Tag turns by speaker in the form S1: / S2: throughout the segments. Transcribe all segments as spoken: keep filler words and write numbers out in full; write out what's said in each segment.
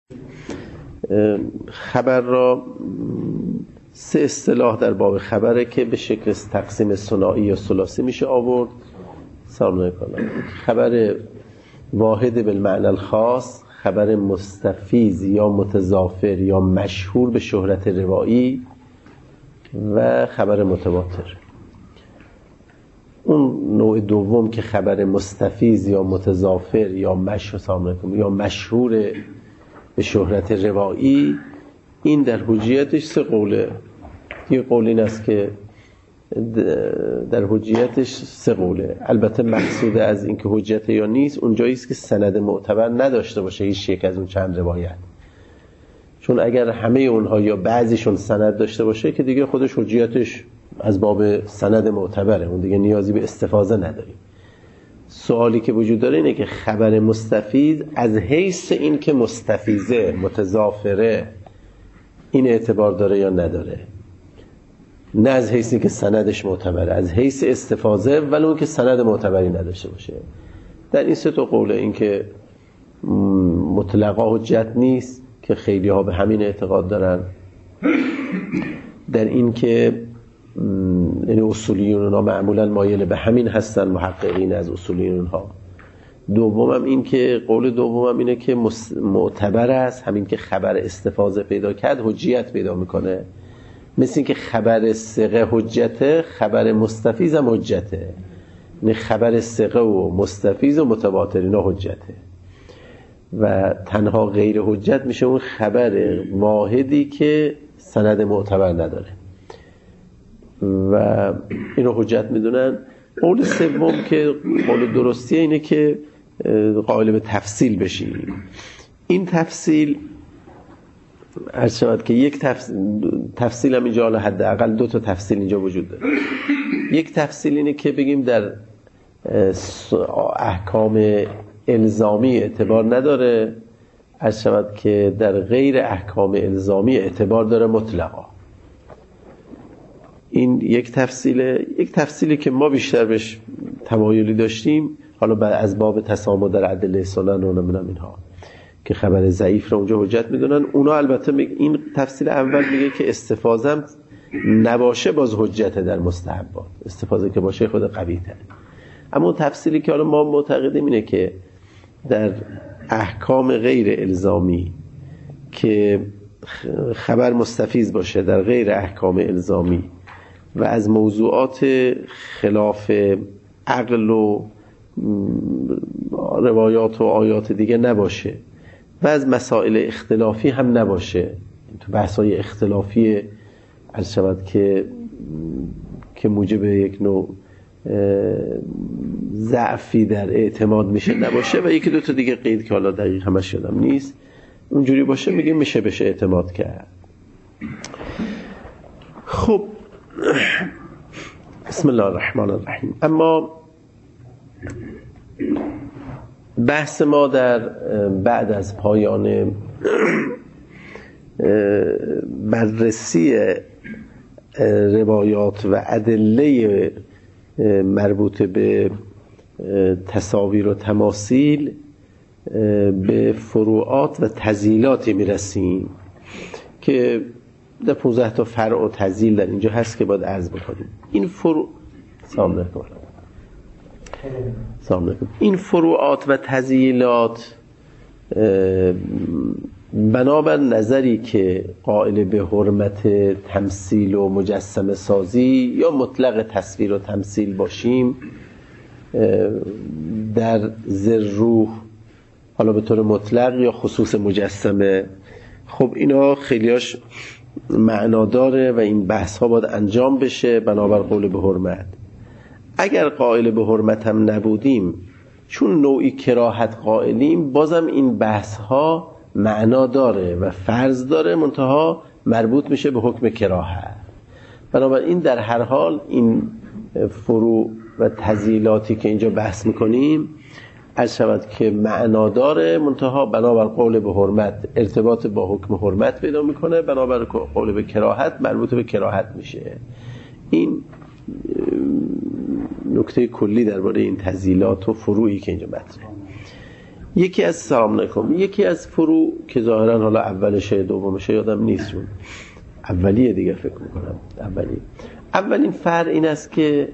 S1: خبر را سه اصطلاح در باب خبره که به شکل تقسیم ثنایی یا ثلاثی میشه آورد. سلام کنم. خبر واحد بالمعنی الخاص، خبر مستفیض یا متضافر یا مشهور به شهرت روایی و خبر متواتر. اون نوع دوم که خبر مستفیض یا متضافر یا مشهور یا مشهور به شهرت روایی، این در حجیتش سه قوله. یه قول این است که در حجیتش سه قوله. البته مقصود از این که حجت یا نیست اونجایی است که سند معتبر نداشته باشه هیچ یک از اون چند روایت، چون اگر همه اونها یا بعضیشون سند داشته باشه که دیگه خودش حجیتش از باب سند معتبره، اون دیگه نیازی به استفاضه نداریم. سوالی که وجود داره اینه که خبر مستفیض از حیث این که مستفیضه متضافره این اعتبار داره یا نداره، نه از حیث این که سندش معتبره، از حیث استفاضه ولو که سند معتبری نداشته باشه. در این سه تا قوله، این که مطلقا حجت نیست که خیلی ها به همین اعتقاد دارن، در این که یعنی اصولیون اونها معمولا مایل به همین هستن، محققین از اصولیون اونها. دومم این که قول دومم اینه که معتبر است، همین که خبر استفاضه پیدا کرد حجیت پیدا میکنه، مثل این که خبر ثقه حجته، خبر مستفیض هم حجته. یعنی خبر ثقه و مستفیض و متواتر اینا حجته و تنها غیر حجت میشه اون خبر واحدی که سند معتبر نداره و اینو حجت میدونن. قول سوم که قول درستیه اینه که قائل به تفصیل بشیم. این تفصیل عرض شود که یک تفصیل, تفصیل هم اینجا حداقل دو تا تفصیل اینجا وجود داره. یک تفصیل اینه که بگیم در احکام الزامی اعتبار نداره، عرض شود که در غیر احکام الزامی اعتبار داره مطلقا. این یک تفصیله. یک تفصیلی که ما بیشتر بهش تمایلی داشتیم، حالا از باب تسامح در ادله سنن و نمیدونم اینها که خبر ضعیف رو اونجا حجت میدونن، اونا البته این تفصیل اول میگه که استفاضه هم نباشه باز حجت در مستحبات، استفاضه که باشه خود قوی تر. اما تفصیلی که حالا ما معتقدیم اینه که در احکام غیر الزامی که خبر مستفیض باشه در غیر احکام الزامی و از موضوعات خلاف عقل و روایات و آیات دیگه نباشه و از مسائل اختلافی هم نباشه، تو بحث‌های اختلافی عرض شود که که موجب یک نوع ضعفی در اعتماد میشه نباشه و یکی دو تا دیگه قید که حالا دقیق همش یادم نیست، اونجوری باشه میگه میشه بشه اعتماد کرد. خب بسم الله الرحمن الرحیم. اما بحث ما در بعد از پایان بررسی روایات و ادله مربوط به تصاویر و تماثیل به فروعات و تزییلاتی میرسیم که در پانزده تا فرع و تزییل در اینجا هست که باید عرض بکنیم. این فروع سلام علیکم سلام علیکم. این فروعات و تزییلات بنابر نظری که قائل به حرمت تمثیل و مجسمه سازی یا مطلق تصویر و تمثیل باشیم در ذروح، حالا به طور مطلق یا خصوص مجسمه، خب اینا خیلیاش معنا داره و این بحث ها باید انجام بشه بنابر قول به حرمت. اگر قائل به حرمت هم نبودیم، چون نوعی کراهت قائلیم، بازم این بحث ها معنا داره و فرض داره، منتها مربوط میشه به حکم کراهت. بنابراین در هر حال این فروع و تزییلاتی که اینجا بحث میکنیم از شود که معنا داره، منتها بنابر قول به حرمت ارتباط با حکم حرمت پیدا میکنه، بنابر قول به کراهت مربوط به کراهت میشه. این نکته کلی درباره این تزییلات و فروعی که اینجا مطرحه. یکی از سلام علیکم یکی از فرو که ظاهرا حالا اولشه دومشه یادم نیست، چون اولیه دیگه فکر میکنم اولی اولین فرع این است که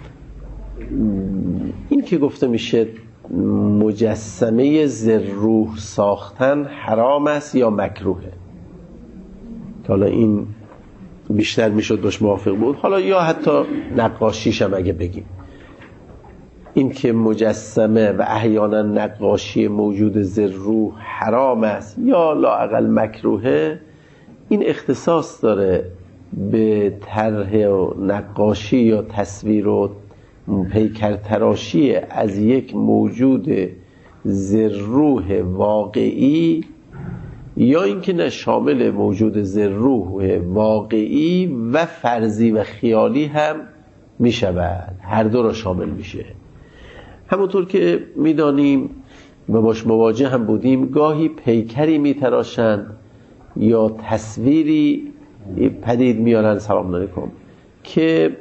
S1: این که گفته میشه مجسمه ذرروح ساختن حرام است یا مکروهه، حالا این بیشتر میشد باش موافق بود، حالا یا حتی نقاشیش هم اگه بگیم، این که مجسمه و احیانا نقاشی موجود ذرروح حرام است یا لااقل مکروهه، این اختصاص داره به طرح و نقاشی یا تصویر و پیکر تراشی از یک موجود ذرروح واقعی، یا اینکه نه شامل موجود ذرروح واقعی و فرضی و خیالی هم می شود، هر دو را شامل میشه. همونطور که میدانیم و باش مواجه هم بودیم، گاهی پیکری می تراشند یا تصویری پدید میارن سلام علیکم که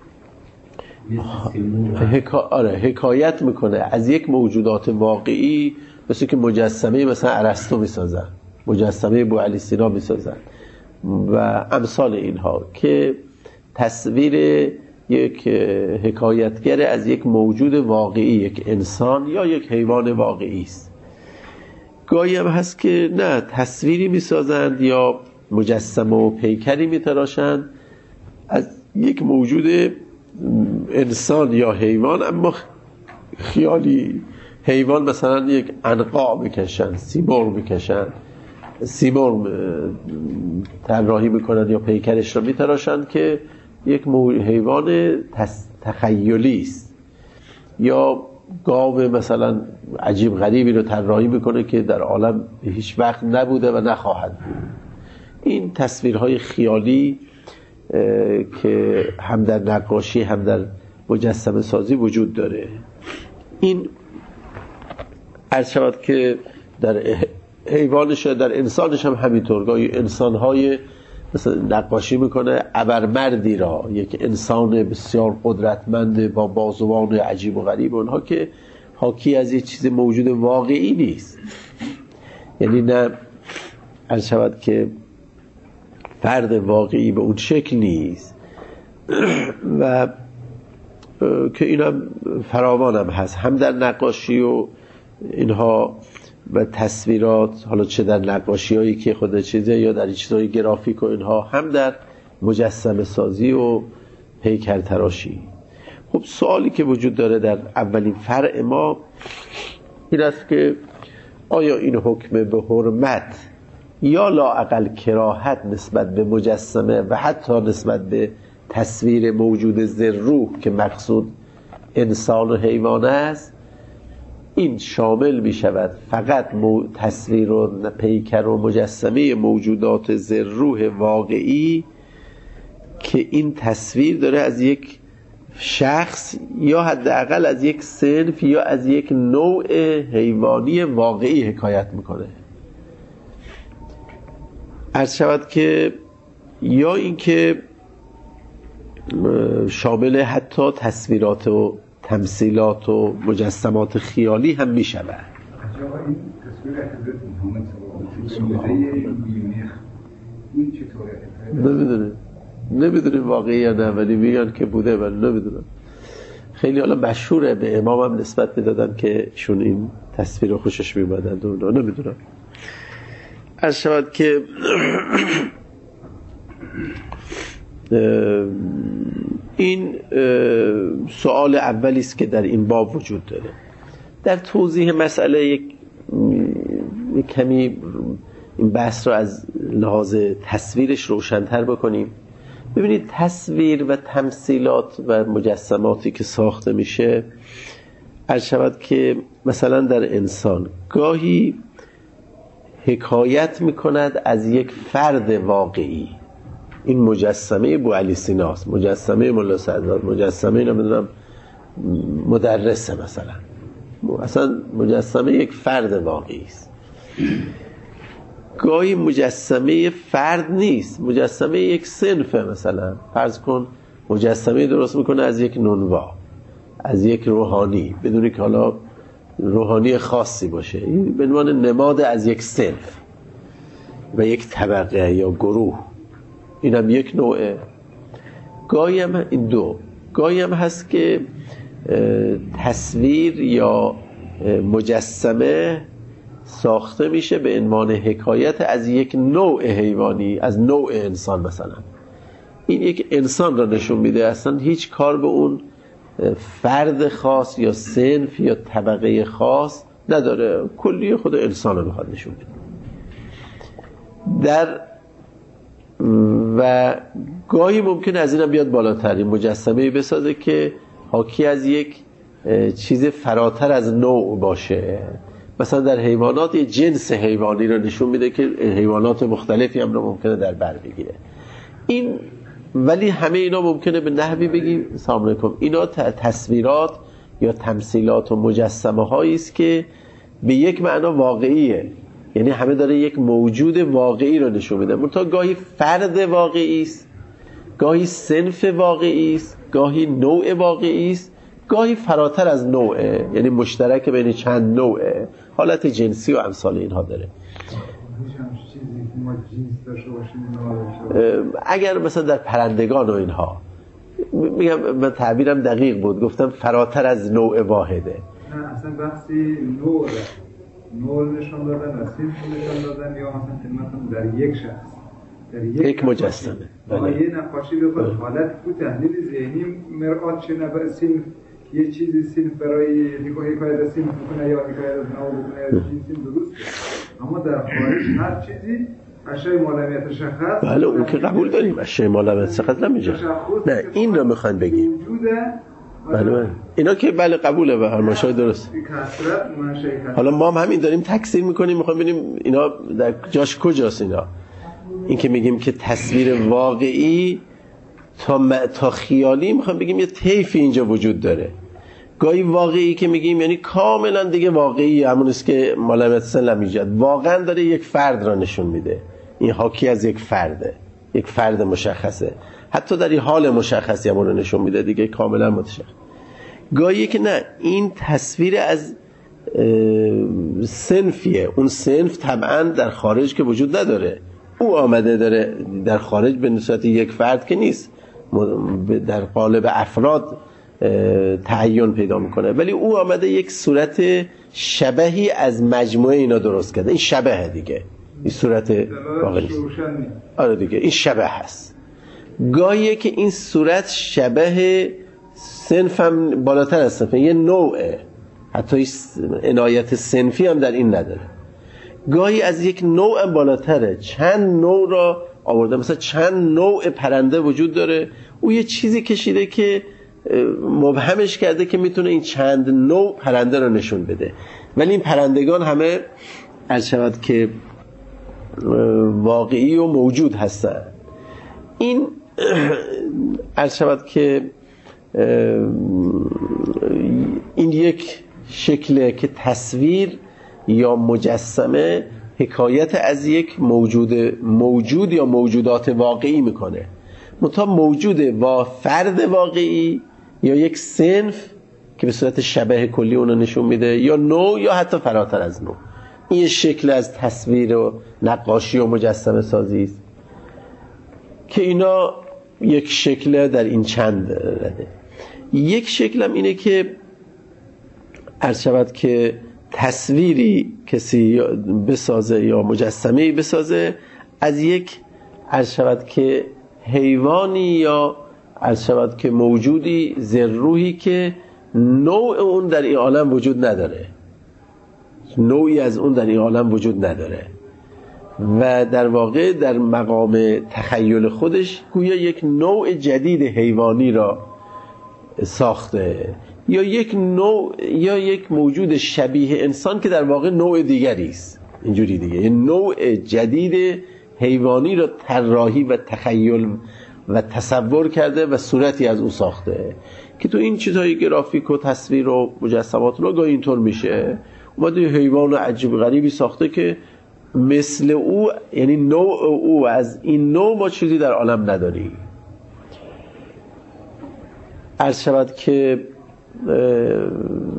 S1: حکا... آره حکایت میکنه از یک موجودات واقعی، مثل که مجسمه مثلا ارسطو میسازن، مجسمه بوعلی سینا میسازن و امثال اینها، که تصویر یک حکایتگر از یک موجود واقعی، یک انسان یا یک حیوان واقعی است. گاهی هم هست که نه تصویری میسازند یا مجسمه و پیکری میتراشند از یک موجود انسان یا حیوان، اما خیالی. حیوان مثلا یک عنقا میکشن، سیمرغ میکشن، سیمرغ طراحی میکنن یا پیکرش را میتراشن که یک حیوان تخیلی است، یا گاو مثلا عجیب غریبی رو طراحی میکنه که در عالم هیچ وقت نبوده و نخواهد بود. این تصویرهای خیالی که هم در نقاشی هم در مجسمه سازی وجود داره. این عرض شود که در حیوانش در انسانش هم همینطور، گاهی انسانهای مثلا نقاشی میکنه ابرمردی را، یک انسان بسیار قدرتمند با بازوان عجیب و غریب، اونها که حاکی از یک چیز موجود واقعی نیست، یعنی نه عرض شود که فرد واقعی به اون شکل نیست و که اینم فراوان هم هست، هم در نقاشی و اینها و تصویرات، حالا چه در نقاشی هایی که خود چیزه یا در چیزهای گرافیک و اینها، هم در مجسمه سازی و پیکر تراشی. خب سوالی که وجود داره در اولین فرع ما این است که آیا این حکم به حرمت یا لااقل کراهت نسبت به مجسمه و حتی نسبت به تصویر موجود ذرروح که مقصود انسان و حیوان است، این شامل می شود فقط تصویر و پیکر و مجسمه موجودات ذرروح واقعی که این تصویر داره از یک شخص یا حداقل از یک صنف یا از یک نوع حیوانی واقعی حکایت میکنه. عرض شود که یا اینکه شامل حتی تصویرات و تمثیلات و مجسمات خیالی هم می شود. نمیدونیم نمیدونیم واقعی یا نه، ولی میگن که بوده ولی نمیدونم. خیلی حالا مشهوره، به امام هم نسبت میدادن که شون این تصویر رو خوشش میبادن، نمیدونم. عرض شود که این سوال اولی است که در این باب وجود داره. در توضیح مسئله یک کمی این بحث رو از لحاظ تصویرش روشن‌تر بکنیم. ببینید تصویر و تمثیلات و مجسماتی که ساخته میشه، عرض شود که مثلا در انسان گاهی حکایت میکند از یک فرد واقعی. این مجسمه بوعلی سیناست، مجسمه ملا سعداد، مجسمه نمیدونم مدرسه، مثلا اصلا مجسمه یک فرد واقعی است. گاهی مجسمه فرد نیست، مجسمه یک صنفه. مثلا فرض کن مجسمه درست میکنه از یک نونوا، از یک روحانی، بدونی که حالا روحانی خاصی باشه، این به عنوان نماد از یک صنف و یک طبقه یا گروه، اینم یک نوعه. گاهی هم این دو گاهی هم هست که تصویر یا مجسمه ساخته میشه به عنوان حکایت از یک نوع حیوانی، از نوع انسان. مثلا این یک انسان را نشون میده، اصلا هیچ کار به اون فرد خاص یا صنف یا طبقه خاص نداره، کلی خود انسان رو میخواد نشون بده. در و گاهی ممکن از اینم بیاد بالاتر، مجسمه بسازه که حاکی از یک چیز فراتر از نوع باشه. مثلا در حیوانات یه جنس حیوانی رو نشون میده که حیوانات مختلفی هم رو ممکنه در بر بگیره. این ولی همه اینا ممکنه به نحوی بگیم سلام علیکم اینا تصویرات یا تمثیلات و مجسمه هایی است که به یک معنا واقعیه، یعنی همه داره یک موجود واقعی رو نشون میده. منتها گاهی فرد واقعی است، گاهی صنف واقعی است، گاهی نوع واقعی است، گاهی فراتر از نوعه، یعنی مشترک بین چند نوعه، حالت جنسی و امثال اینها داره. اگر مثلا در پرندگان و اینها، میگم من تعبیرم دقیق بود، گفتم فراتر از نوع واحده.
S2: نه اصلا بحثی نوع نوع نشان دادن و صنف نشان دادن، یا مثلا خدمتتون در یک شخص در یک,
S1: یک مجسمه
S2: با یه نقاشی بخواد حالت تو تحلیل ذهنی مرآت شه نبر صنف، یه چیزی صنف برای نگاهی کار صنف بکنه یا نگاهی از نوع بکنه یا چیزی درست، اما در خارج هر چیزی اشیاء مالمیت شخص.
S1: بله اون که قبول داریم، اشیاء مالمیت شخص نمیشه. نه این رو میخوان بگیم. بله بله اینا که بله قبوله و هر ماشای درست. حالا ما هم همین داریم تکثیر میکنیم، میخوام ببینیم اینا در جاش کجاست. اینا این که میگیم که تصویر واقعی تا م... تا خیالی، میخوام بگیم یه طیفی اینجا وجود داره. گاهی واقعی که میگیم یعنی کاملا دیگه واقعی، همون است که مالمیت سلم ایجاد، واقعا داره یک فرد را نشون میده، این حاکی از یک فرده، یک فرد مشخصه، حتی در این حال مشخصی هم رو نشون میده دیگه، کاملا متشخص. گاهی که نه، این تصویر از صنفیه، اون صنف طبعا در خارج که وجود نداره، او آمده داره در خارج به نسبت یک فرد که نیست، در قالب افراد تعین پیدا میکنه، ولی او آمده یک صورت شبهی از مجموعه اینا درست کرده. این شبهه دیگه، این صورت واقعی نیست. آره دیگه این شبه هست. گاهیه که این صورت شبه صنف هم بالاتر از صنف، یه نوعه، حتی عنایت صنفی هم در این نداره. گاهی از یک نوع بالاتره، چند نوع را آورده، مثلا چند نوع پرنده وجود داره، او یه چیزی کشیده که مبهمش کرده که میتونه این چند نوع پرنده رو نشون بده. ولی این پرندگان همه عرض شود که واقعی و موجود هستن. این عرض شود که این یک شکله که تصویر یا مجسمه حکایت از یک موجود موجود یا موجودات واقعی میکنه، منتها موجود با فرد واقعی یا یک صنف که به صورت شبه کلی اونو نشون میده، یا نوع یا حتی فراتر از نوع. این یه شکل از تصویر و نقاشی و مجسمه سازی است که اینا یک شکل در این چند رده. یک شکلم اینه که عرض شود که تصویری کسی بسازه یا مجسمه‌ای بسازه از یک عرض شود که حیوانی یا عرض شود که موجودی ذرروحی که نوع اون در این عالم وجود نداره، نوعی از اون در این عالم وجود نداره و در واقع در مقام تخیل خودش گویا یک نوع جدید حیوانی را ساخته، یا یک نوع یا یک موجود شبیه انسان که در واقع نوع دیگری است. اینجوری دیگه یه نوع جدید حیوانی را طراحی و تخیل و تصور کرده و صورتی از او ساخته که تو این چیزهای گرافیک و تصویر و مجسمات رو گاهی اینطور میشه اومده یه حیوان عجیب غریبی ساخته که مثل او، یعنی نوع او از این نوع ما چیزی در عالم نداری. عرض شود که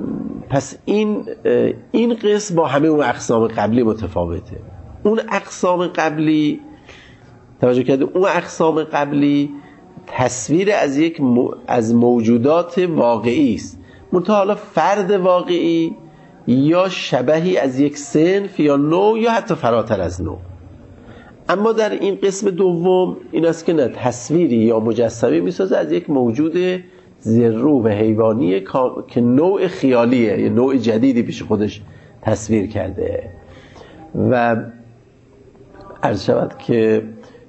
S1: پس این این قسم با همه اون اقسام قبلی متفاوته. اون اقسام قبلی توجه کرده، اون اقسام قبلی تصویر از یک م... از موجودات واقعی است، منتها حالا فرد واقعی یا شبهی از یک صنف یا نوع یا حتی فراتر از نوع. اما در این قسم دوم این است که نه، تصویری یا مجسمه میسازه از یک موجود ذرو و حیوانی که نوع خیالیه، یه نوع جدیدی پیش خودش تصویر کرده. و عرض شود که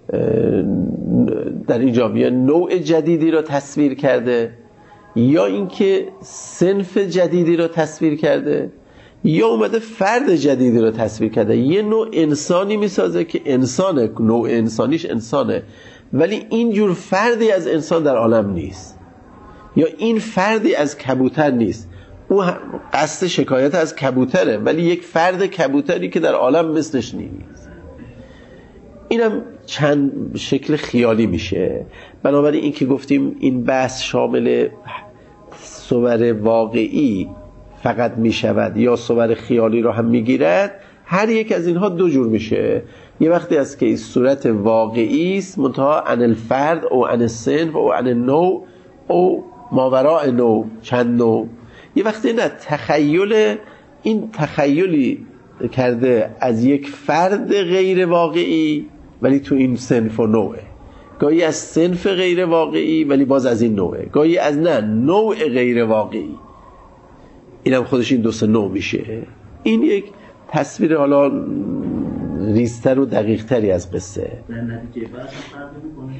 S1: در اینجا یا نوع جدیدی را تصویر کرده، یا اینکه صنف جدیدی را تصویر کرده، یا اومده فرد جدیدی را تصویر کرده. یه نوع انسانی میسازه که انسانه، نوع انسانیش انسانه، ولی اینجور فردی از انسان در عالم نیست، یا این فردی از کبوتر نیست. او قصد شکایت از کبوتره، ولی یک فرد کبوتری که در عالم مثلش نیست. اینم چند شکل خیالی میشه. بنابراین این که گفتیم این بحث شامل صور واقعی فقط میشود یا صور خیالی رو هم میگیرد، هر یک از اینها دو جور میشه. یه وقتی است که این صورت واقعی است منتها عن الفرد او عن الصنف او عن النوع او ماوراء نوع، چند نوع. یه وقتی نه، تخیل، این تخیلی کرده از یک فرد غیر واقعی ولی تو این صنف و نوعه، گاهی از صنف غیر واقعی ولی باز از این نوعه، گاهی از نه نوع غیر واقعی. اینم خودش این دو سه نوع میشه. این یک تصویر حالا ریزتر و دقیق تری از قصه.
S3: در نتیجه فرق میکنه؟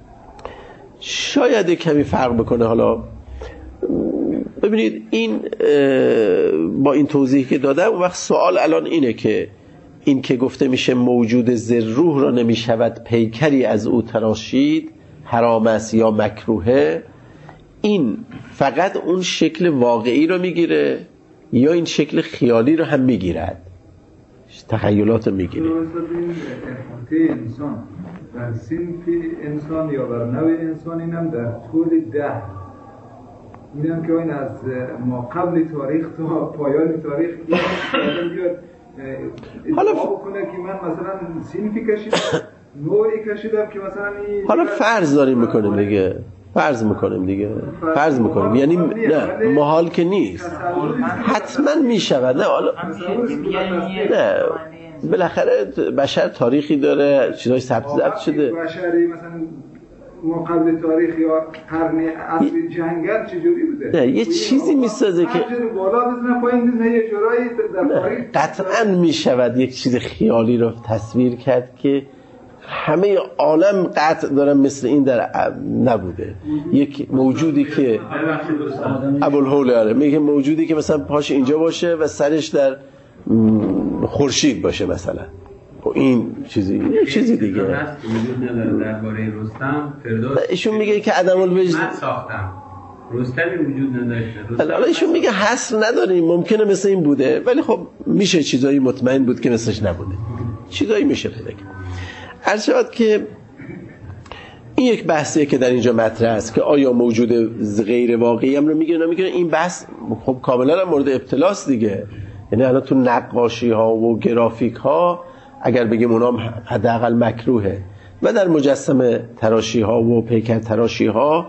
S1: شاید کمی فرق بکنه. حالا ببینید این با این توضیح که دادم، اون وقت سوال الان اینه که این که گفته میشه موجود ذروح را نمیشود پیکری از او تراشید، حرام است یا مکروهه، این فقط اون شکل واقعی رو میگیره یا این شکل خیالی رو هم میگیرد؟ تخیلات میگیره.
S2: احاطه انسان در صنف انسان یا بر نوع انسان، اینم در طول ده، اینم که این از ما قبل تاریخ تا پایان تاریخ بیاد
S1: حالا
S2: ادعا کنه که من مثلا صنفی کشیدم، نوعی کشیدم که مثلا این
S1: حالا فرض داریم میکنیم دیگه، فرض میکنیم دیگه فرض میکنیم یعنی نه محال که نیست، حتما میشود. نه حالا نه، بالاخره بشر تاریخی داره، چیزای ثبت ضبط شده.
S2: بشری مثلا ما قبل تاریخ یا قرن عصر جنگل چجوری بوده؟
S1: نه یه چیزی میسازه که
S2: بالا بزنه پایین بزنه، یه جورایی در تاریخ
S1: قطعا میشود یک چیز خیالی رو تصویر کرد که همه عالم قطع دارن مثل این در نبوده. یک موجودی که ابوالهول آره میگه موجودی که مثلا پاش اینجا باشه و سرش در خورشید باشه مثلا، این چیزی یک چیزی دیگه
S4: وجود نداره. درباره رستم فردوس
S1: ایشون میگه که عدم الوجود
S4: من ساختم، رستمی وجود نداشته.
S1: حالا ایشون میگه حصر نداریم، ممکنه مثل این بوده، ولی خب میشه چیزایی مطمئن بود که مثلش نبوده، چیزایی میشه پیدا کرد. عرض شود که این یک بحثیه که در اینجا مطرح است که آیا موجود غیر واقعی هم رو میگیره نمیگیره. این بحث خب کاملا مورد ابتلاست دیگه. یعنی الان تو نقاشی ها و گرافیک ها اگر بگیم اونام حداقل مکروهه، و در مجسمه تراشی ها و پیکر تراشی ها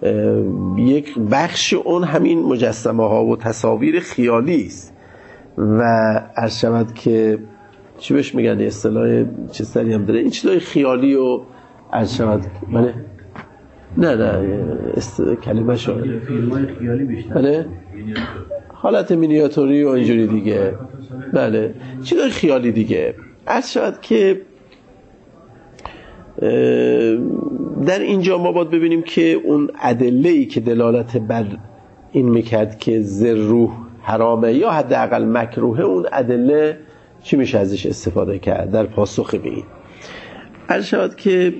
S1: یک بخش اون همین مجسمه ها و تصاویر خیالی است. و عرض شود که چی بهش میگن، اصطلاح چه سری هم داره، این چیزای خیالی و عرض شود بله نه نه است... کلمه شاید
S3: فیلم‌های خیالی بیشتر
S1: بله حالت مینیاتوری و اینجوری دیگه، بله چیزای خیالی دیگه. عرض شود که در اینجا ما باید ببینیم که اون ادله‌ای که دلالت بر این میکرد که ذروح حرامه یا حداقل مکروهه، اون ادله چی میشه ازش استفاده کرد در پاسخ به این؟ عرض شود که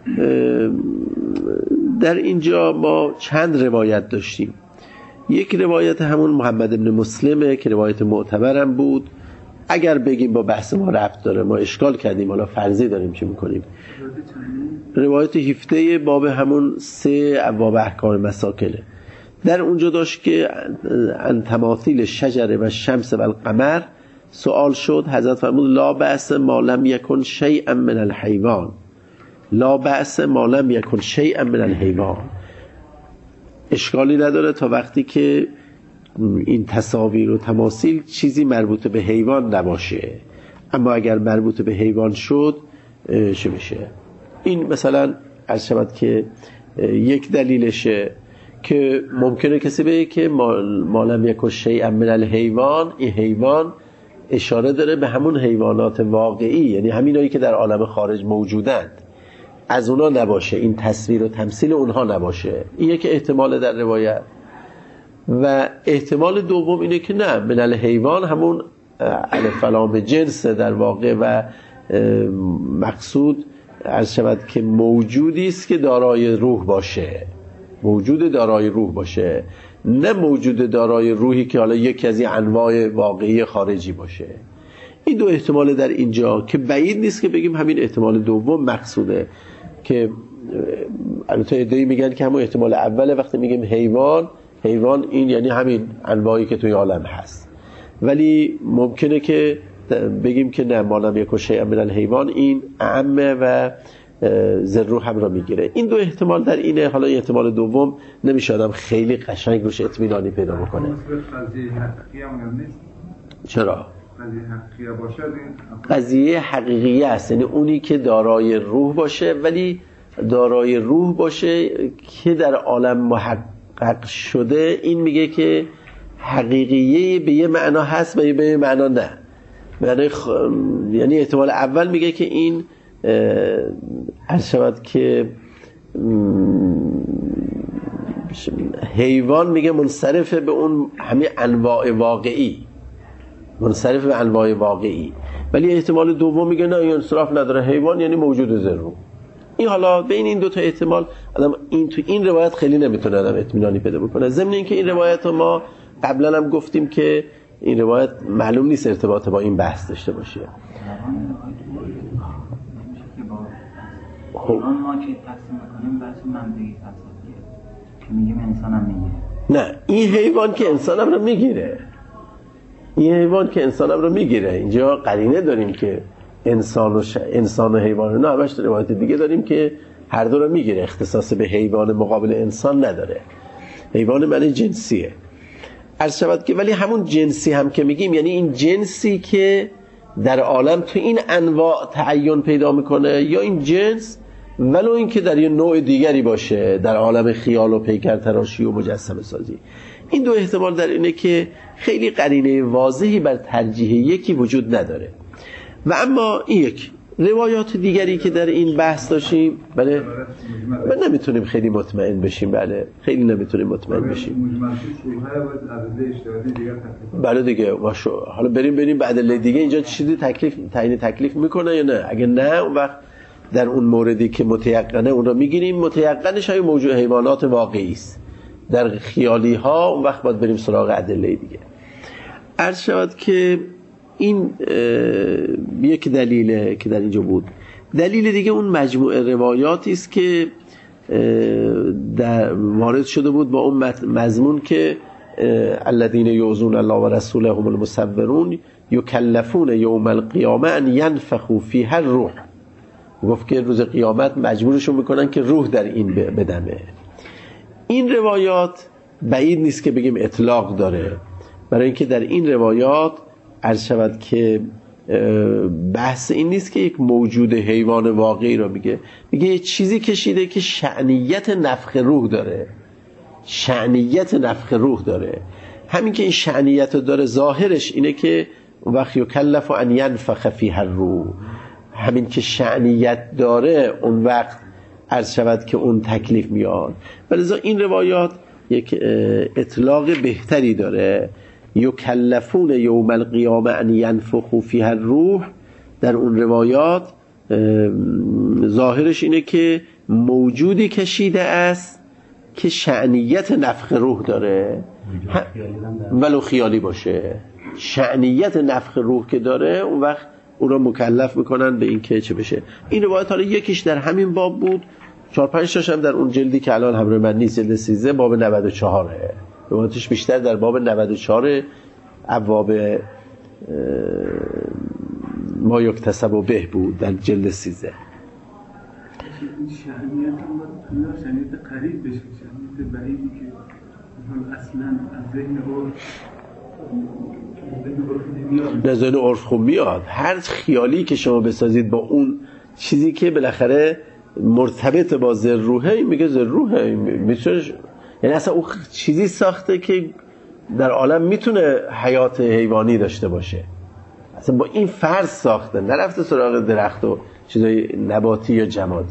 S1: در اینجا ما چند روایت داشتیم. یک روایت همون محمد ابن مسلمه که روایت معتبرم بود. اگر بگیم با بحث ما ربط داره، ما اشکال کردیم، حالا فرضی داریم چی میکنیم. روایت هفده باب همون سه ابواب احکام مساکله. در اونجا داشت که ان تماثیل شجره و شمس و القمر سوال شد. حضرت فرمود لا بأس ما لم یکن شیئا من الحیوان، لا بأس ما لم یکن شیئا من الحیوان، اشکالی نداره تا وقتی که این تصاویر و تماثیل چیزی مربوط به حیوان نباشه. اما اگر مربوط به حیوان شد چه میشه؟ این مثلا عرض شود که یک دلیلشه که ممکنه کسی بگه که ما لم یکن شیئا من الحیوان، این حیوان اشاره داره به همون حیوانات واقعی، یعنی همینایی که در عالم خارج موجودند، از اونا نباشه، این تصویر و تمثیل اونها نباشه. این یک احتمال در روایت. و احتمال دوم اینه که نه، من الحیوان همون الف لام جنس در واقع و مقصود عرض شود که موجودی است که دارای روح باشه، موجود دارای روح باشه، نه موجود دارای روحی که حالا یکی از این انواع واقعی خارجی باشه. این دو احتمال در اینجا که بعید نیست که بگیم همین احتمال دوم مقصوده، که البته ادعی میگن که همون احتمال اوله. وقتی میگیم حیوان، حیوان این یعنی همین انواعی که توی عالم هست، ولی ممکنه که بگیم که نه، ما لم یکن شیئا من الحیوان این اعمه و ذرو هم را میگیره. این دو احتمال در اینه. حالا احتمال دوم نمیشه آدم خیلی قشنگ روش اطمینانی پیدا بکنه. چرا؟ قضیه حقیقی است، یعنی اونی که دارای روح باشه، ولی دارای روح باشه که در عالم محقق شده. این میگه که حقیقیه به یه معنا هست و به یه معنا نه. معنی خ... یعنی احتمال اول میگه که این هر شود که حیوان میگه منصرف به اون همه انواع واقعی، منصرف به انواع واقعی، ولی احتمال دوم میگه نه، این انصراف نداره، حیوان یعنی موجود ذرو. این حالا بین این دو تا احتمال آدم این تو این روایت خیلی نمیتونه آدم اطمینانی پیدا بکنه. ضمن اینکه این روایت رو ما قبلا هم گفتیم که این روایت معلوم نیست ارتباط با این بحث داشته باشه.
S5: خب ما که تقسیم می‌کنیم بحث منطقی فلسفیه که میگیم انسان هم میگیره.
S1: نه، این حیوان که انسان هم رو میگیره، این حیوان که انسان هم رو میگیره. اینجا قرینه داریم که انسان و, ش... انسان و حیوان، نه همش روایت دیگه داریم که هر دو رو میگیره، اختصاص به حیوان مقابل انسان نداره. حیوان معنی جنسیه عرض شود که، ولی همون جنسی هم که میگیم یعنی این جنسی که در عالم تو این انواع تعین پیدا میکنه، یا این جنس ولو این که در یه نوع دیگری باشه در عالم خیال و پیکر تراشی و مجسمه سازی. این دو احتمال در اینه که خیلی قرینه واضحی بر ترجیح یکی وجود نداره. و اما این یک روایات دیگری که در این بحث داشتیم، بله من نمیتونیم خیلی مطمئن بشیم، بله خیلی نمیتونیم مطمئن بشیم، بله دیگه. حالا بریم بریم بعد ادله دیگه اینجا چیزی تکلیف تعیین تکلیف میکنه یا نه. اگه نه، اون وقت در اون موردی که متیقنه اون رو میگیریم. متیقنش های موجود حیوانات واقعی است. در خیالی ها اون وقت باید بریم سراغ ادله دیگه. عرض شود که این یک دلیله که در اینجا بود. دلیل دیگه اون مجموعه روایاتی است که در وارد شده بود با اون مضمون که الذین یؤذون الله و رسوله هم المصورون یکلفون یوم القیامه ان ینفخوا فیها الروح. گفت که روز قیامت مجبورشون میکنن که روح در این بدمه. این روایات بعید نیست که بگیم اطلاق داره، برای اینکه در این روایات عرض شود که بحث این نیست که یک موجود حیوان واقعی رو میگه، میگه یه چیزی کشیده که شأنیت نفخ روح داره، شأنیت نفخ روح داره. همین که این شأنیت رو داره ظاهرش اینه که وقت یکلف ان ینفخ فیها الروح، همین که شأنیت داره اون وقت عرض شود که اون تکلیف میاد. ولذا این روایات یک اطلاق بهتری داره. یکلفون یوم القیامه ان ینفخوا فیها الروح، در اون روایات ظاهرش اینه که موجودی کشیده است که شأنیت نفخ روح داره، ولو خیالی باشه. شأنیت نفخ روح که داره اون وقت اون رو مکلف میکنن به این که چه بشه. این روایت حالا یکیش در همین باب بود چهار پنج تاش هم در اون جلدی که الان همراه من نیست، جلد سیزده، باب نود و چهاره. روایتش بیشتر در باب نود و چهار ابواب ما یکتسب و به بود در جلد سیزده.
S6: این شهمیت هم باید تو شهمیت قریب بشه، شهمیت بعیدی که اصلا از ذهن عرف
S1: نه ذهن عرف خوب میاد. هر خیالی که شما بسازید با اون چیزی که بالاخره مرتبط با ذروحه، این میگه ذروحه، میتونه، یعنی اصلا اون چیزی ساخته که در عالم میتونه حیات حیوانی داشته باشه، اصلا با این فرض ساخته، نرفته سراغ درخت و چیزای نباتی یا جمادی.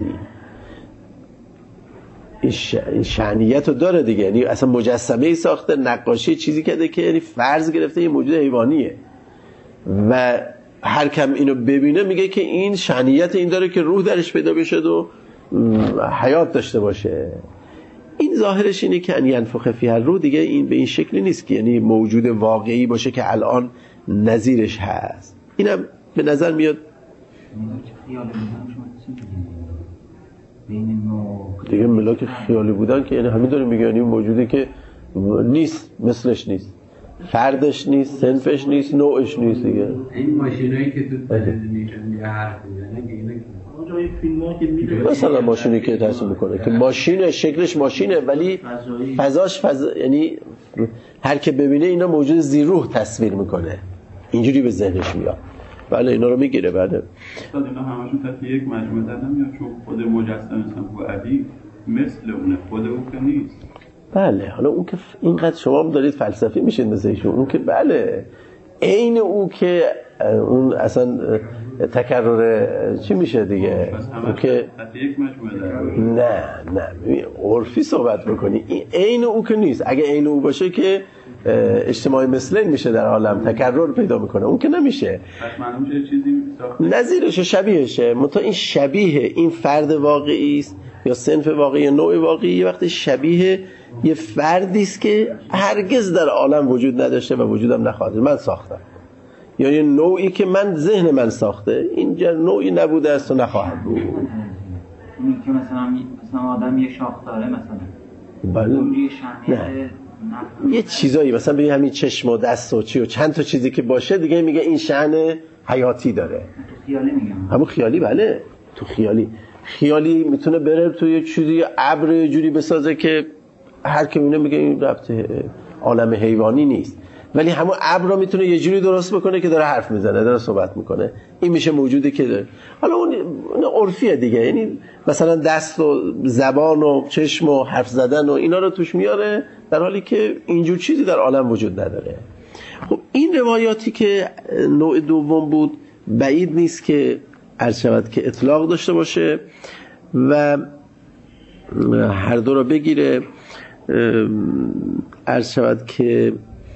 S1: این, ش... این شأنیت رو داره دیگه، یعنی اصلا مجسمه ای ساخته، نقاشی چیزی کرده که یعنی فرض گرفته یه موجود حیوانیه و هر کم اینو ببینه میگه که این شأنیت این داره که روح درش پیدا بشه و حیات داشته باشه. این ظاهرش اینه که ان ینفخ فیها الروح دیگه این به این شکلی نیست که یعنی موجود واقعی باشه که الان نظیرش هست. اینم به نظر میاد دیگه ملاک خیالی بودن که یعنی همین داره میگه، یعنی موجودی که نیست، مثلش نیست، فردش نیست، صنفش نیست، نوعش نیست دیگه.
S4: این ماشینایی که تو تلویزیون یه حرف میزنه که اینا
S6: جای فیلم‌ها که میره
S1: مثلا ماشینی که تصمیم میکنه که ماشینه، شکلش ماشینه ولی فضاش فضا، یعنی هر که ببینه اینا موجود ذی‌روح تصویر میکنه، اینجوری به ذهنش میاد. بله اینا رو میگیره. بله
S6: استاد اینا همشون تحت یک مجموعه دادن یا چون خود مجسم مثلا بو علی مثل اونه، خود اون که نیست.
S1: بله حالا اون که اینقدر شما هم دارید فلسفی میشین مثل ایشون، اون که بله عین او که اون اصلا تکرر چی میشه دیگه، اون که
S6: یک مجموعه
S1: نه نه عرفی صحبت بکنی، این عین او که نیست. اگه عین او باشه که اجتماعی مثلین میشه در عالم، تکرر پیدا میکنه، اون که نمیشه.
S6: پس معلوم چه چیزی ساخته
S1: نظیرشه، شبیهشه، منتها این شبیه این فرد واقعی است یا صنف واقعی یا نوع واقعی، یه وقتی شبیه یه فردی است که هرگز در عالم وجود نداشته و وجودم نخواهد، من ساختم، یا یه نوعی که من ذهن من ساخته، اینجا نوعی نبوده است و نخواهد بود.
S5: این که مثلا مثلا آدم یه شاخ داره مثلا
S1: بله
S5: اونجوری شأنیت
S1: یه چیزایی مثلا ببین همین چشم و دست و چی و چند تا چیزی که باشه دیگه میگه این شأن حیاتی داره.
S5: تو خیالی میگم،
S1: همون خیالی. بله تو خیالی، خیالی میتونه بره تو یه چیزی ابر یه جوری بسازه که هر کی میبینه میگه این ربط عالم حیوانی نیست، ولی همون ابر رو میتونه یه جوری درست بکنه که داره حرف میزنه، داره صحبت میکنه، این میشه موجودی که داره. حالا اون عرفیه دیگه، یعنی مثلا دست و زبان و چشم و حرف زدن و اینا رو توش میاره، در حالی که اینجور چیزی در عالم وجود نداره. خب این روایاتی که نوع دوم بود بعید نیست که عرض شود که اطلاق داشته باشه و هر دو رو بگیره. عرض شود که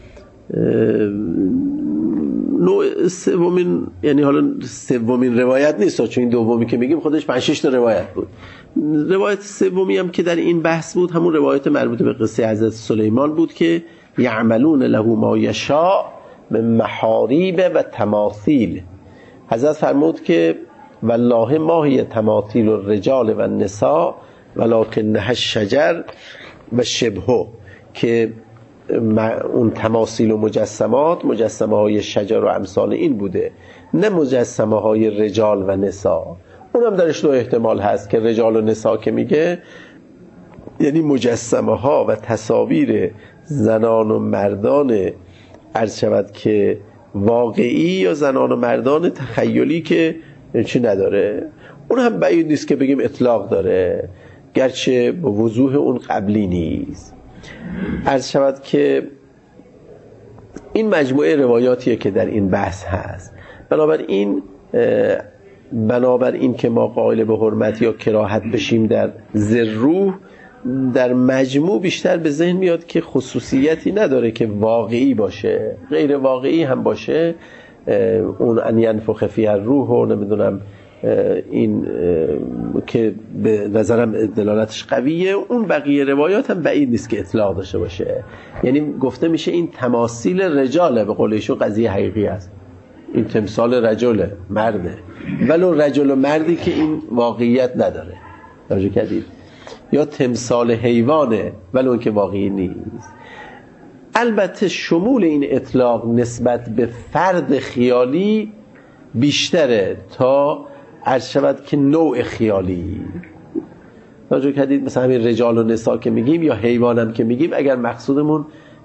S1: نوع سومین، یعنی حالا سومین روایت نیست، چون این دومی که میگیم خودش پنج شش تا روایت بود. روایت سومی هم که در این بحث بود همون روایت مربوط به قصه حضرت سلیمان بود که یعملون له ما یشاء من محاریب و تماثیل. حضرت فرمود که والله ما هی تماثیل الرجال و النساء ولکنها الشجر و شبهه، که اون تماثیل و مجسمات مجسمه های شجر و امثال این بوده، نه مجسمه های رجال و نساء. اونم درش دو احتمال هست که رجال و نساء که میگه یعنی مجسمه ها و تصاویر زنان و مردان عرض شود که واقعی یا زنان و مردان تخیلی که چی نداره. اون هم بعید نیست که بگیم اطلاق داره، گرچه با وضوح اون قبلی نیست. عرض شود که این مجموعه روایاتیه که در این بحث هست. بنابراین بنابراین که ما قائل به حرمت یا کراهت بشیم در ذروح، در مجموع بیشتر به ذهن میاد که خصوصیتی نداره که واقعی باشه، غیر واقعی هم باشه. اون ان ینفخ فیها الروح و نمیدونم این که به نظرم دلالتش قویه، اون بقیه روایات هم بعید نیست که اطلاق داشته باشه. یعنی گفته میشه این تماثیل رجاله، به قول ایشون قضیه حقیقی است، این تمثال رجله، مرده، ولو رجل و مردی که این واقعیت نداره، توجه کردید؟ یا تمثال حیوانه ولی اون که واقعی نیست. البته شمول این اطلاق نسبت به فرد خیالی بیشتره تا عرض شود که نوع خیالی. توجه کردید؟ مثلا همین رجال و نساء که میگیم یا حیوانم که میگیم، اگر مقصودمون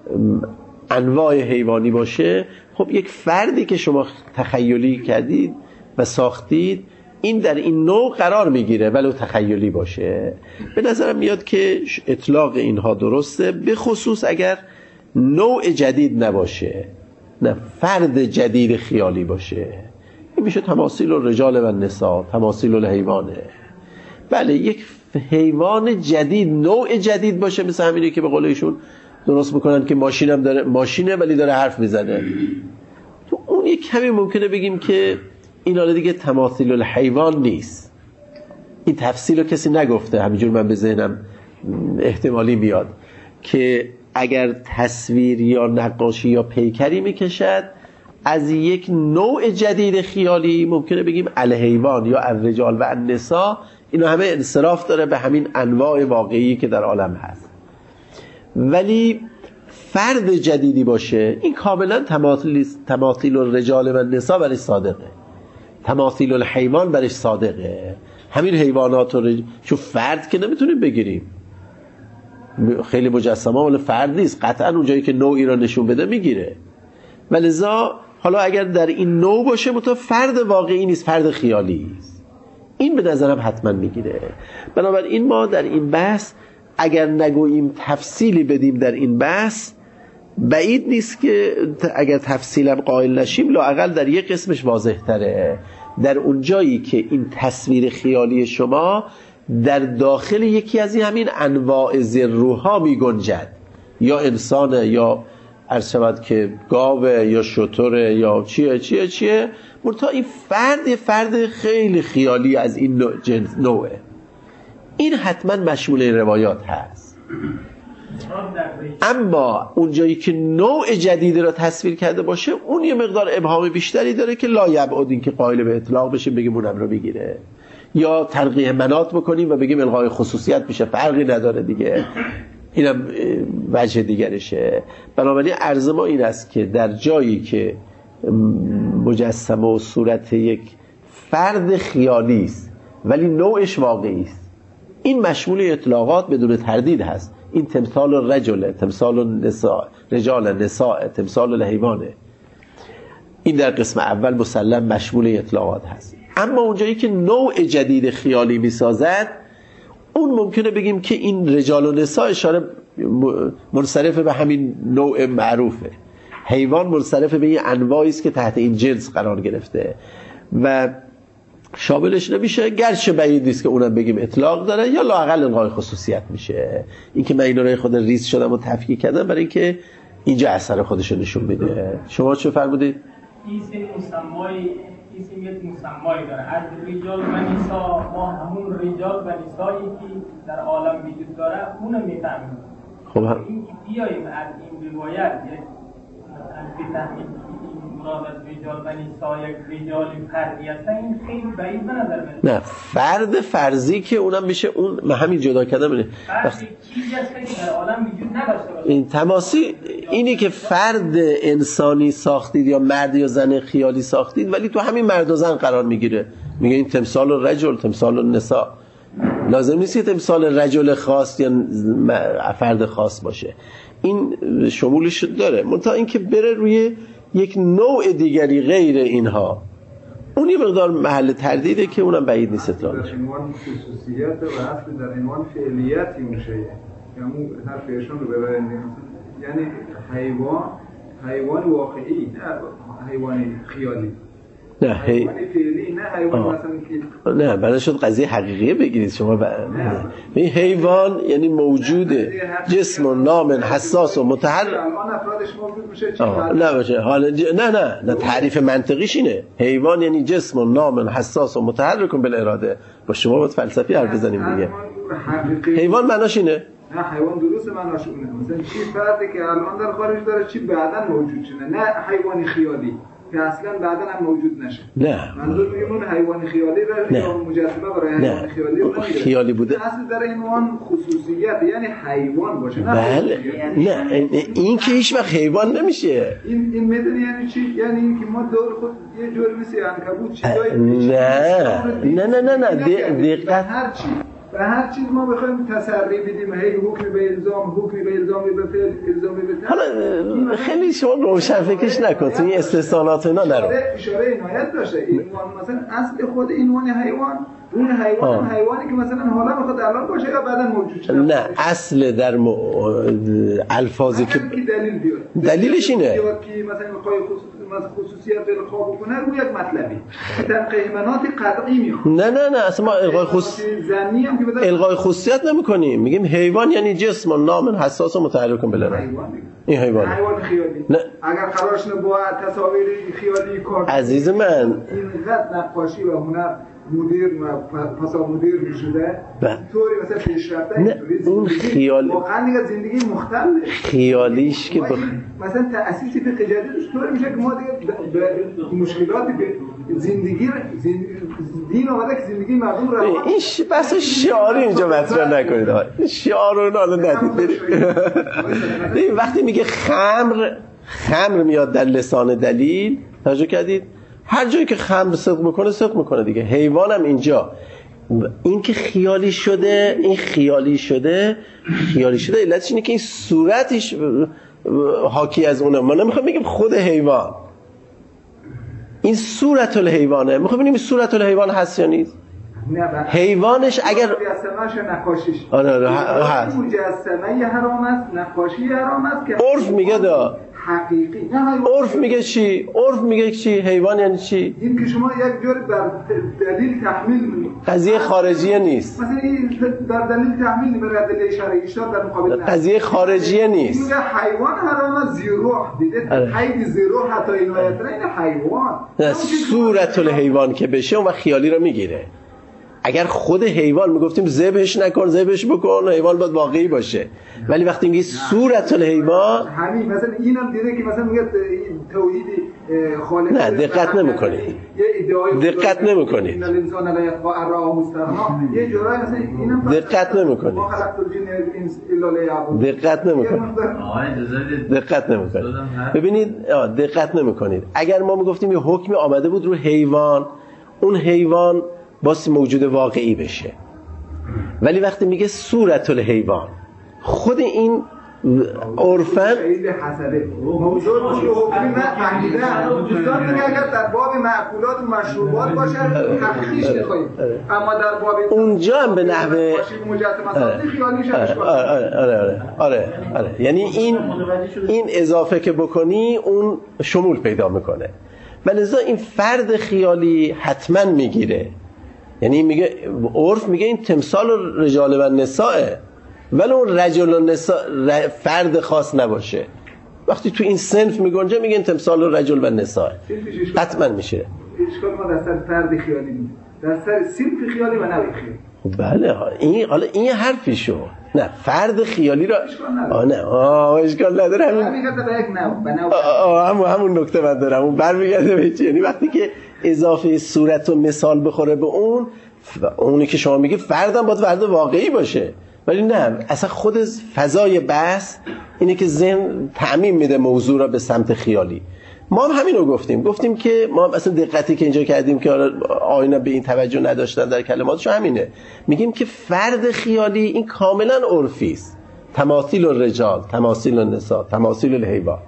S1: انواع حیوانی باشه، خب یک فردی که شما تخیلی کردید و ساختید این در این نوع قرار میگیره ولو تخیلی باشه. به نظرم میاد که اطلاق اینها درسته، به خصوص اگر نوع جدید نباشه، نه فرد جدید خیالی باشه. این میشه تماثیل الرجال و النساء، تماثیل الحیوانه. بله یک حیوان جدید، نوع جدید باشه، مثل همینه که به قول ایشون درست میکنن که ماشین هم داره، ماشینه ولی داره حرف میزنه. تو اون یک کمی ممکنه بگیم که این حالا دیگه تماثیل الحیوان نیست. این تفصیل رو کسی نگفته، همینجور من به ذهنم احتمالی میاد که اگر تصویر یا نقاشی یا پیکری میکشد از یک نوع جدید خیالی، ممکنه بگیم الحیوان یا الرجال و النساء، اینا همه انصراف داره به همین انواع واقعی که در عالم هست. ولی فرد جدیدی باشه، این کاملا تماثیل تماثیل الرجال و النساء برش صادقه، تماثیل الحیوان برش صادقه. همین حیوانات رو چون فرد که نمیتونیم بگیریم، خیلی مجسمه ولی فرد نیست، قطعا اونجایی که نوعی را نشون بده میگیره. ولذا حالا اگر در این نوع باشه متو فرد واقعی نیست، فرد خیالی است، این به نظرم حتما میگیره. بنابراین ما در این بحث اگر نگوییم تفصیلی بدیم در این بحث، بعید نیست که اگر تفصیلم قائل نشیم لااقل در یک قسمش واضح تره، در اون جایی که این تصویر خیالی شما در داخل یکی از این همین انواع ذروها می گنجد، یا انسانه یا عرض شود که گاوه یا شتره یا چیه چیه چیه مرتا این فرد فرد خیلی خیالی از این نوع جنس نوعه. این حتما مشمول این روایات هست. اما اون جایی که نوع جدیدی را تصویر کرده باشه، اون یه مقدار ابهام بیشتری داره که لا یبعد این که قائل به اطلاق بشه بگیم اونم رو بگیره، یا ترقیح مناط بکنیم و بگیم الغای خصوصیت میشه، فرقی نداره دیگه، اینم وجه دیگرشه. بنابراین عرض ما این است که در جایی که مجسمه و صورت یک فرد خیالی است ولی نوعش واقعی است، این مشمول اطلاقات بدون تردید هست. این تمثال الرجل، تمثال النساء، رجال النساء، تمثال الحیوانه. این در قسم اول مسلم مشمول اطلاقات هست. اما اونجایی که نوع جدید خیالی میسازد، اون ممکنه بگیم که این رجال و نساء اشاره منصرف به همین نوع معروفه، حیوان منصرف به این انواعی است که تحت این جنس قرار گرفته و شاملش نمیشه، گرچه بعید نیست که اونم بگیم اطلاق داره یا لااقل الغای خصوصیت میشه. این که من اینا رو خود ریز شدم و تفکیک کردم برای اینکه اینجا اثر خودش رو نشون میده. شما چه فرمودید؟
S7: این سه مسمای اسم یک مسمایی داره. از رجال و نساء ما همون رجال و نسایی که در عالم وجود داره اونو میفهمیم.
S1: خب هم
S7: این بیاییم از این روایت یک بفهمیم مراد از رجال و نساء یک رجال فردی هستن، این خیلی بعید به نظر میاد.
S1: نه، فرد فرضی که اونم میشه، اون من همین جدا کردم اینه
S7: فرد چیزی هست که در عالم وجود نداشته باشه.
S1: این تماسی اینی که فرد انسانی ساختید یا مرد یا زن خیالی ساختید ولی تو همین مرد و زن قرار میگیره، میگه این تمثال الرجل، تمثال النساء. لازم نیست که تمثال رجل خاص یا فرد خاص باشه، این شمولش داره، منتها اینکه بره روی یک نوع دیگری غیر اینها، اون یه مقدار محل تردیده که اونم بعید نیست اطلاق
S2: در عنوان خصوصیت و اصل در عنوان فعلیتی اون شیه، یعنی اون حرفیشون رو ببرین، یعنی حیوان حیوان واقعی، نه حیوان خیالی،
S1: نه
S2: حیوان فعلی، نه حیوان
S1: آه.
S2: مثلا که
S1: نه بعد شد قضیه حقیقیه بگیرید شما. این حیوان یعنی موجوده، جسم و نام حساس و متحرک.
S2: الان افرادش موجود میشه چی؟
S1: نه باشه حالا ج... نه نه نه تعریف منطقیش اینه، حیوان یعنی جسم و نام حساس و متحرک بالاراده. با شما باید فلسفی حرف بزنیم دیگه. حیوان معناش اینه؟
S2: نه حیوان درست معناش اونه، مثلا چی فردی که الان در خارج داره چی بعداً موجود شده، نه حیوانی خیالی. که اصلا بعدا هم موجود نشه.
S1: نه
S2: منظور میگم اون حیوان خیالی را یا مجسمه برای حیوان خیالی رو
S1: خیالی بوده
S2: اصل در این عنوان خصوصیت یعنی حیوان باشه.
S1: بله نه این که هیچ وقت حیوان نمیشه.
S2: این این میدونی یعنی چی؟ یعنی این که ما دور خود یه جور مثل عنکبوت چیزایی
S1: نه نه نه نه دقت
S2: هر چی و هر چیز ما بخوایم تسری بدیم هی حکم به الزام حکم به الزام به فعل الزام به فعل
S1: حالا خیلی شما روشن فکرش نکن تو این استثناءات اینا نرو
S2: اشاره عنایت داشته این مثلا اصل خود این عنوان حیوان اون حیوان هم حیوانی که مثلا حالا میخواد الان باشه یا بعدا موجود شه
S1: نه اصل در م... الفاظی که
S2: دلیل بیاد
S1: دلیلش اینه
S2: که مثلا میخوای خصوصیت القا بکنه روی یک مطلبی تنقیمانات قطعی میخواد
S1: نه نه نه اصلا ما القای خصوص
S2: زنی هم که بدن
S1: القای خصوصیت نمیکنیم میگیم حیوان یعنی جسم و نام حساس و متحرک بله این حیوان
S2: حیوان خیالی
S1: نه.
S2: اگر قرارش با تصاویر خیالی کار
S1: عزیز من
S2: اینقدر نقاشی و هنر مدیر و پسا مدیر شده طوری مثلا پیشرفته اینطوری
S1: اون خیال
S2: واقعا دیگه زندگی مختلفه
S1: خیالیش که بخ...
S2: مثلا تأسیس فقه جدیدش طوری میشه که ما دیگه به مشکلات زندگی دین آمده که زندگی مردم رو
S1: این بحث شعاری اینجا مطرح نکنید آقا شعار رو حالا ندید این وقتی میگه خمر خمر میاد در لسان دلیل توجه کردید هر جایی که خمر صدق بکنه صدق میکنه دیگه حیوان هم اینجا این که خیالی شده این خیالی شده خیالی شده علتش اینه که این صورتش حاکی از اونه ما نمیخوام بگیم خود حیوان این صورت الحیوانه میخوام ببینیم صورت الحیوان هست یا نیست حیوانش اگر
S2: مجسمه‌ش نقاشیش
S1: آره آره هست
S2: مجسمه حرام است نقاشی حرام است که
S1: عرف میگه دا
S2: حقیقی
S1: عرف میگه چی عرف میگه چی حیوان یعنی چی
S2: این که شما یک جور بر دلیل تحمیل می‌کنید
S1: قضیه خارجیه نیست
S2: مثلا این بر دلیل تحمیل می‌برد دلیل شرعی اشتاد در مقابل
S1: قضیه خارجیه نیست
S2: میگه حیوان حرام زیروح دیده حیوان زیروح حتی اینایت را این حیوان
S1: صورت الحیوان که بشه اون خیالی رو میگیره اگر خود حیوان میگفتیم ذبحش نکن ذبحش بکن حیوان باید واقعی باشه ولی وقتی میگی صورت الحیوان
S2: همین مثلا اینم دیده که مثلا میگه توحید خالق
S1: نه دقت نمیکنید دقت نمیکنید
S2: ان الانسان لا یطغى ان رآه استغنى یه جورایی مثلا اینم
S1: دقت نمیکنید
S2: ما خلقت الجن والانس الا ليعبدون
S1: دقت نمیکنید دقت نمیکنید ببینید دقت نمیکنید اگر ما میگفتیم یه حکمی آمده بود رو حیوان اون حیوان باسی موجود واقعی بشه ولی وقتی میگه صورت الحیوان خود این عرفاً
S2: خیلی حسده موضوع باشه حکمی نه فهمیدن دوستان میگه اگر در باب معقولات و مشروبات باشه حقیقیش میخواییم اما در باب
S1: اونجا هم به نحوه
S2: مجسمه خیالیش
S1: آره آره آره آره آره یعنی این این اضافه که بکنی اون شمول پیدا میکنه ولذا این فرد خیالی حتما میگیره یعنی میگه عرف میگه این تمثال رجال و نساء ولی اون رجل و نساء فرد خاص نباشه وقتی تو این صنف میگنجه میگه این تمثال رجل و نساء حتما میشه
S2: اشکال ما در سر فرد خیالی نیست در سر صنف خیالی و نوع خیالی
S1: خب بله این حالا این حرفی شو نه فرد خیالی را آه نه آه اشکال نداره همین
S2: برمیگرده به یک نوع به نوع
S1: همون همون نکته من دارم اون برمیگرده به چی یعنی وقتی که اضافه صورت و مثال بخوره به اون اونی که شما میگی فردم باید فرد واقعی باشه ولی نه اصلا خود فضای بحث اینه که ذهن تعمیم میده موضوع را به سمت خیالی ما هم همین رو گفتیم گفتیم که ما اصلا دقتی که اینجا کردیم که آینا به این توجه نداشتن در کلماتشو همینه میگیم که فرد خیالی این کاملا عرفی است تماثیل الرجال تماثیل النساء تماثیل الحیوان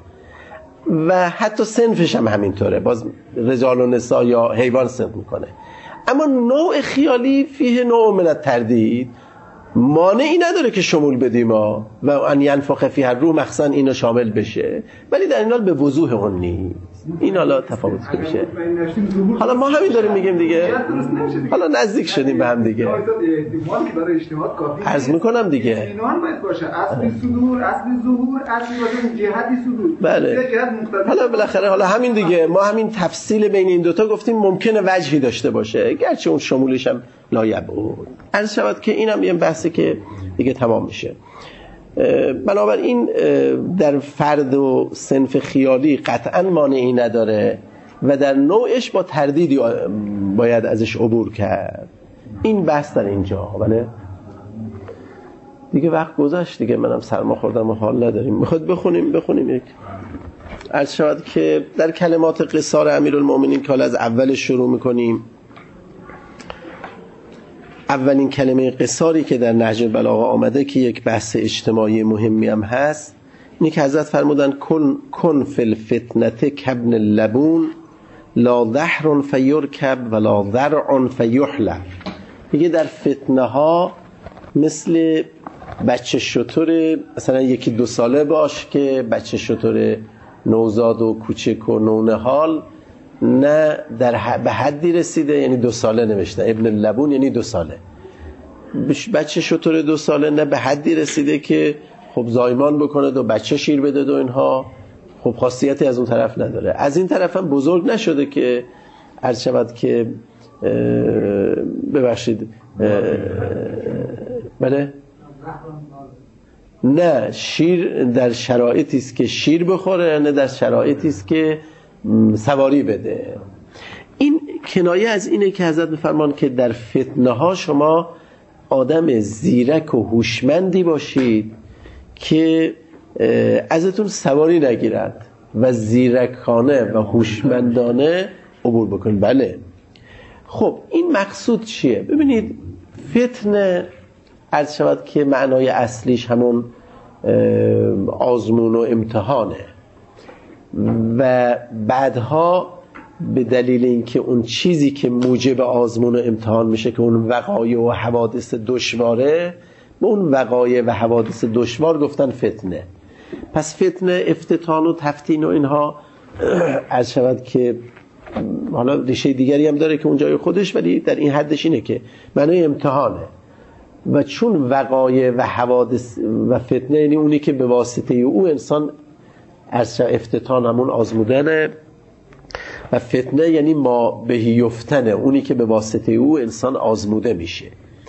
S1: و حتی صنفش هم همینطوره باز رجال و نساء یا حیوان صنف میکنه اما نوع خیالی فیه نوع من التردید مانعی نداره که شمول بدیم ها و ان ینفخ فیه الروح مخصوصا اینو شامل بشه ولی در این حال به وضوح اون نیست این حالا تفاوت میشه حالا ما همین داریم میگیم دیگه حالا نزدیک شدیم به هم دیگه عرض میکنم دیگه
S2: اینان باید باشه اصلی صدور اصلی ظهور اصلی واسه جهتی صدور
S1: بله حالا بالاخره حالا همین دیگه ما همین تفصیل بین این دوتا گفتیم ممکنه وجهی داشته باشه گرچه اون شمولش هم لایبعود عرض شود که اینم یه بحثی که دیگه تمام میشه بنابراین در فرد و صنف خیالی قطعا مانعی نداره و در نوعش با تردیدی باید ازش عبور کرد. این بحث در اینجا. بله دیگه وقت گذشت دیگه، منم سرما خوردم و حال نداریم. میخواد بخونیم بخونیم یک عرض شود که در کلمات قصار امیرالمومنین که حالا از اول شروع میکنیم، اولین کلمه قصاری که در نهج البلاغه آمده که یک بحث اجتماعی مهمی هم هست، اینه که حضرت فرمودن کن کن فی الفتنه کابن اللبون لا ظهر فیرکب ولا ذرع فیحلب. میگه در فتنه ها مثل بچه شتر مثلا یکی دو ساله باش که بچه شتر نوزاد و کوچک و نونهال، نه در به حدی رسیده، یعنی دو ساله نوشته ابن اللبون یعنی دو ساله. بچه شتر دو ساله نه به حدی رسیده که خب زایمان بکنه و بچه شیر بده و اینها، خب خاصیتی از اون طرف نداره. از این طرف هم بزرگ نشده که عرض شود که ببخشید بله نه شیر در شرایطی است که شیر بخوره، نه در شرایطی است که سواری بده. این کنایه از اینه که حضرت میفرمان که در فتنه ها شما آدم زیرک و هوشمندی باشید که ازتون سواری نگیرد و زیرکانه و هوشمندانه عبور بکنید. بله خب این مقصود چیه؟ ببینید فتنه عرض شود که معنای اصلیش همون آزمون و امتحانه و بعدها به دلیل اینکه اون چیزی که موجب آزمون و امتحان میشه که اون وقایع و حوادث دشواره، به اون وقایع و حوادث دشوار گفتن فتنه. پس فتنه، افتتان و تفتین و اینها عرض شود که حالا ریشه دیگری هم داره که اون جای خودش، ولی در این حدش اینه که معنای امتحانه. و چون وقایع و حوادث و فتنه یعنی اونی که به واسطه او انسان از افتتان همون آزمودنه و فتنه یعنی ما بهی یفتنه، اونی که به واسطه او انسان آزموده میشه.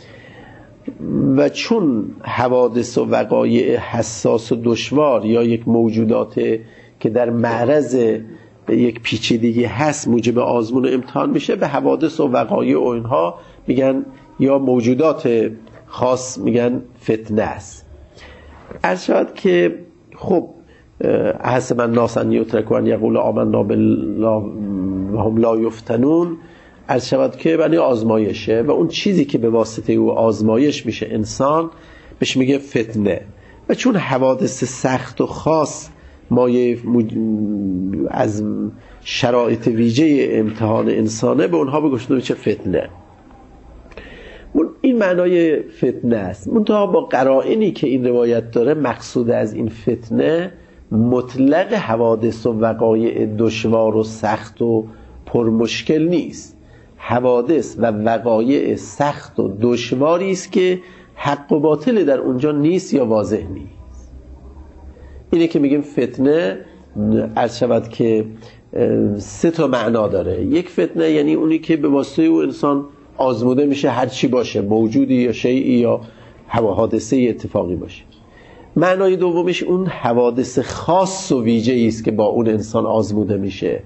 S1: و چون حوادث و وقایع حساس و دشوار یا یک موجودات که در معرض یک پیچیدگی هست موجب آزمون و امتحان میشه، به حوادث و وقایع و اینها میگن یا موجودات خاص میگن فتنه است. عرض شد که خب حسب الناس ان یترکوا ان یقولوا آمنا بالله و هم لا یفتنون، عرض شود که یعنی آزمایشه و اون چیزی که به واسطه او آزمایش میشه انسان بهش میگه فتنه. و چون حوادث سخت و خاص مایه از شرایط ویژه امتحان انسانه، به اونها بگوشته میشه فتنه. این معنای فتنه است. منتها با قرائنی که این روایت داره، مقصود از این فتنه مطلق حوادث و وقایع دشوار و سخت و پرمشکل نیست. حوادث و وقایع سخت و دشواری است که حق و باطل در اونجا نیست یا واضح نیست. اینه که میگیم فتنه عرض شود که سه تا معنا داره. یک فتنه یعنی اونی که به واسطه او انسان آزموده میشه، هر چی باشه، موجودی یا شیئی یا حادثه اتفاقی باشه. معنای دومش اون حوادث خاص و ویژه‌ای است که با اون انسان آزموده میشه.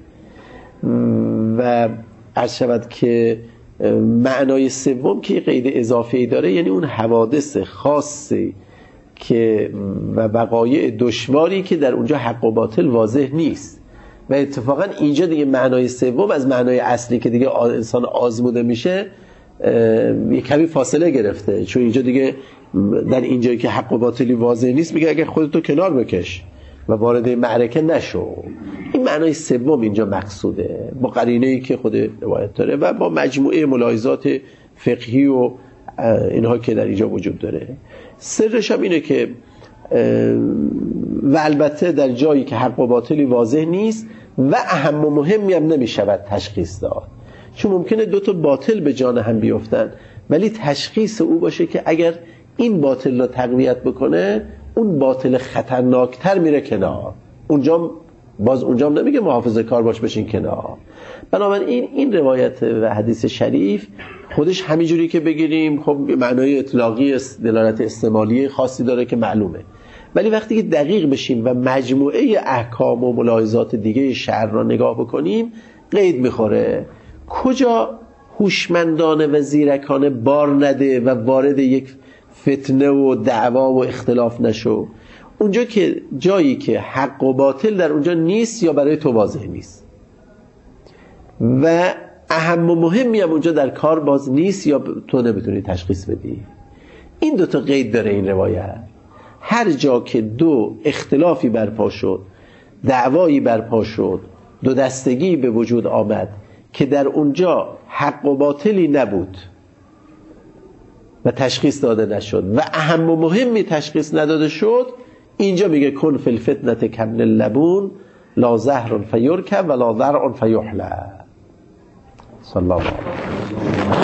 S1: و عرض شود که معنای سوم که قید اضافه‌ای داره، یعنی اون حوادث خاصی که و وقایع دشواری که در اونجا حق و باطل واضح نیست. و اتفاقا اینجا دیگه معنای سوم از معنای اصلی که دیگه انسان آزموده میشه یه کمی فاصله گرفته، چون اینجا دیگه در اینجایی که حق و باطلی واضح نیست میگه اگر خودتو کنار بکش و وارد معرکه نشو. این معنای سوم اینجا مقصوده، با قرینه‌ای که خود روایت داره و با مجموعه ملاحظات فقهی و اینها که در اینجا وجود داره. سرش هم اینه که و البته در جایی که حق و باطلی واضح نیست و اهم و مهمی هم نمیشود تشخیص داد، چون ممکنه دو تا باطل به جان هم بیفتن، ولی تشخیص او باشه که اگر این باطل را تقویت بکنه اون باطل خطرناکتر میره کنار. اونجا باز اونجا هم نمیگه محافظه کار باش بشین کنار. بنابراین این روایت و حدیث شریف خودش همینجوری که بگیریم خب معنای اطلاقی دلالت استعمالی خاصی داره که معلومه، ولی وقتی که دقیق بشیم و مجموعه احکام و ملاحظات دیگه شرع را نگاه بکنیم، قید میخوره. کجا هوشمندانه و زیرکانه بار نده و وارد یک فتنه و دعوا و اختلاف نشو، اونجا که جایی که حق و باطل در اونجا نیست یا برای تو واضح نیست و اهم و مهمی هم اونجا در کار باز نیست یا تو نمیتونی تشخیص بدی. این دوتا قید داره این روایت. هر جا که دو اختلافی برپا شد، دعوایی برپا شد، دو دستگی به وجود آمد که در اونجا حق و باطلی نبود و تشخیص داده نشد و اهم و مهمی تشخیص نداده شد، اینجا میگه کن فی الفتنه کابن اللبون لا زهر فیرکب ولا ضرع فیحلب. صلی الله علیه و